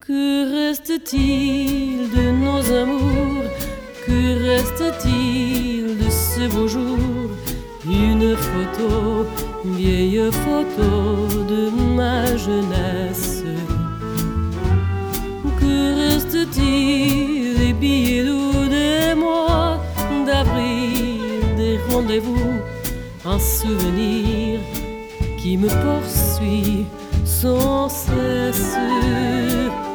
Que reste-t-il de nos amours? Que reste-t-il de ce beau jour? Une photo, vieille photo de ma jeunesse. Que reste-t-il des billets doux des mois d'avril, des rendez-vous, un souvenir qui me poursuit sans cesse.